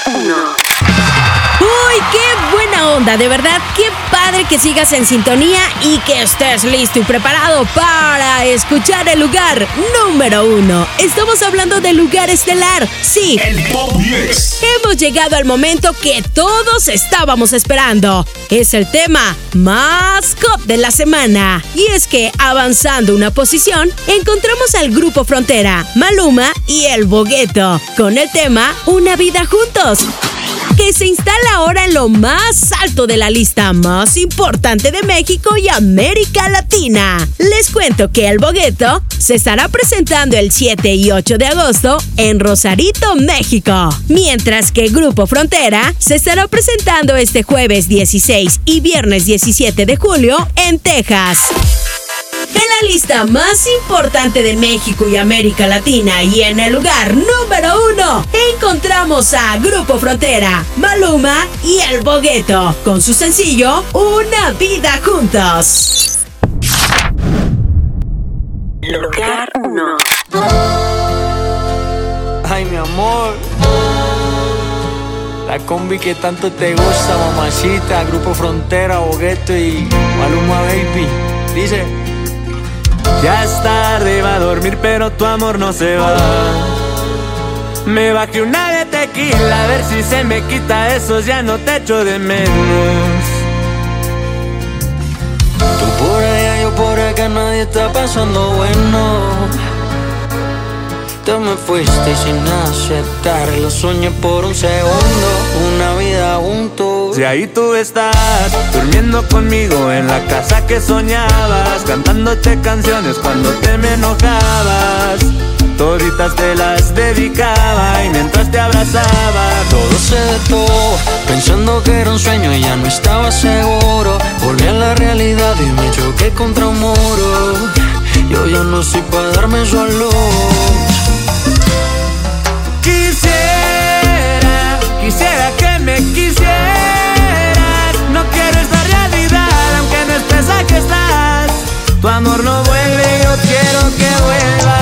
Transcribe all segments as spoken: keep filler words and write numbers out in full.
uno. ¡Uy, qué buena onda! De verdad, qué padre que sigas en sintonía y que estés listo y preparado para escuchar el lugar número uno. Estamos hablando del lugar estelar, sí. El Top diez. Hemos llegado al momento que todos estábamos esperando. Es el tema más hot de la semana. Y es que, avanzando una posición, encontramos al Grupo Frontera, Maluma y El Bogueto, con el tema Una Vida Juntos, que se instala ahora en lo más alto de la lista más importante de México y América Latina. Les cuento que El Bogueto se estará presentando el siete y ocho de agosto en Rosarito, México, mientras que Grupo Frontera se estará presentando este jueves dieciséis y viernes diecisiete de julio en Texas. En la lista más importante de México y América Latina y en el lugar número uno, encontramos a Grupo Frontera, Maluma y El Bogueto, con su sencillo Una Vida Juntos. Lugar uno. Ay, mi amor, la combi que tanto te gusta, mamacita. Grupo Frontera, Bogueto y Maluma, baby. Dice: ya es tarde, va a dormir, pero tu amor no se va. Me bajé una de tequila, a ver si se me quita eso, ya no te echo de menos. Tú por allá, yo por acá, nadie está pasando bueno. Te me fuiste sin aceptar, lo soñé por un segundo, una vida juntos. Si ahí tú estás, durmiendo conmigo en la casa que soñabas, cantándote canciones cuando te me enojabas. Toditas te las dedicaba y mientras te abrazaba, todo se detuvo, pensando que era un sueño y ya no estaba seguro. Volví a la realidad y me choqué contra un muro. Yo ya no soy para darme solo. Quisiera, quisiera que me quisieras. No quiero esta realidad, aunque no estés aquí estás. Tu amor no vuelve, yo quiero que vuelva.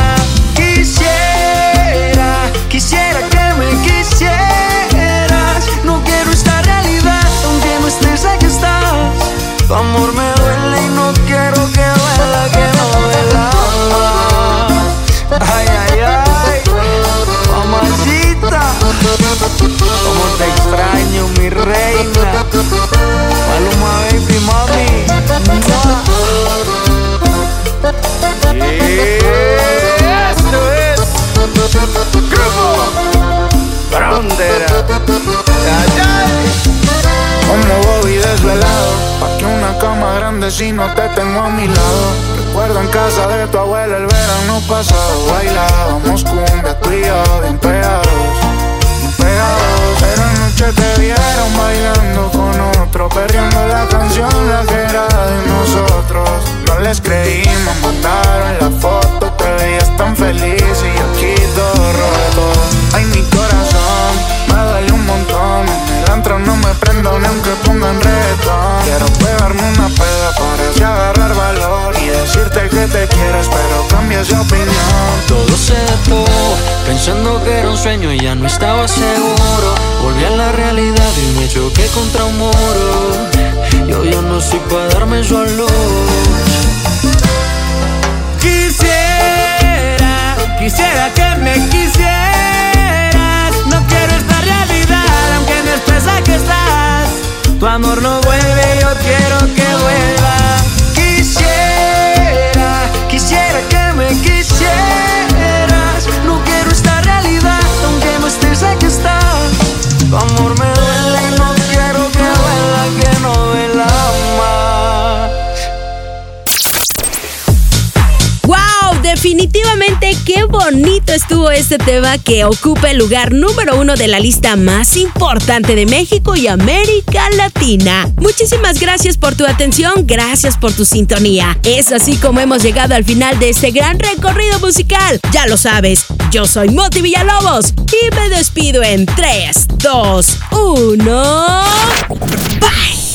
Quisiera, quisiera que me quisieras. No quiero esta realidad, aunque no estés aquí estás. Tu amor me duele y no quiero que vuelva, que no vuelva. Ay, ay, ay, mamacita, cómo te extraño, mi reina. Maluma, baby, mami. Yeah, esto es Grupo Frontera. Ay, ay. Como Bobby desvelado, pa' que una cama grande si no te tengo a mi lado. Recuerdo en casa de tu abuela el verano pasado, bailábamos cumbia tú y yo, bien pegados, bien pegados. Pero anoche te vieron bailando con otro, perreando la canción, la que era de nosotros. No les creímos, mandaron la foto, te veías tan feliz y yo aquí todo roto. Ay, mi corazón, me duele un montón. En el antro no me prendo ni aunque pongan reggaetón. Quiero pegarme una peda para así agarrar valor y decirte que te quieres, pero cambias de opinión. Todo se detuvo, pensando que era un sueño y ya no estaba seguro. Volví a la realidad y me choqué contra un muro. Yo ya no soy para darme solo. Quisiera, quisiera que me quisieras. No quiero esta realidad, aunque no estés aquí estás. Tu amor no vuelve, yo quiero que vuelva. Quisiera, quisiera que me quisieras. No quiero esta realidad, aunque no estés aquí estás. Tu amor me duele y no quiero que vuelva, que no duela más. ¡Wow! Definitivamente qué bonito estuvo este tema que ocupa el lugar número uno de la lista más importante de México y América Latina. Muchísimas gracias por tu atención, gracias por tu sintonía. Es así como hemos llegado al final de este gran recorrido musical. Ya lo sabes, yo soy Moti Villalobos y me despido en tres, dos, uno... ¡Bye!